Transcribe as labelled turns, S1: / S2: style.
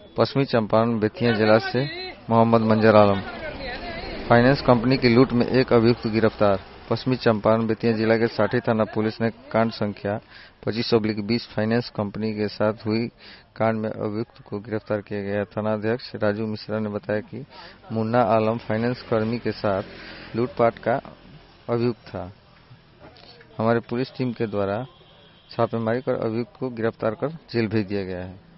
S1: पश्चिमी चंपारण बेतिया जिला से मोहम्मद मंजर आलम। फाइनेंस कंपनी की लूट में एक अभियुक्त गिरफ्तार। पश्चिमी चंपारण बेतिया जिला के साठी थाना पुलिस ने कांड संख्या 25/20 फाइनेंस कंपनी के साथ हुई कांड में अभियुक्त को गिरफ्तार किया गया। थानाध्यक्ष राजू मिश्रा ने बताया कि मुन्ना आलम फाइनेंस कर्मी के साथ लूटपाट का अभियुक्त था। हमारे पुलिस टीम के द्वारा छापेमारी कर अभियुक्त को गिरफ्तार कर जेल भेज दिया गया है।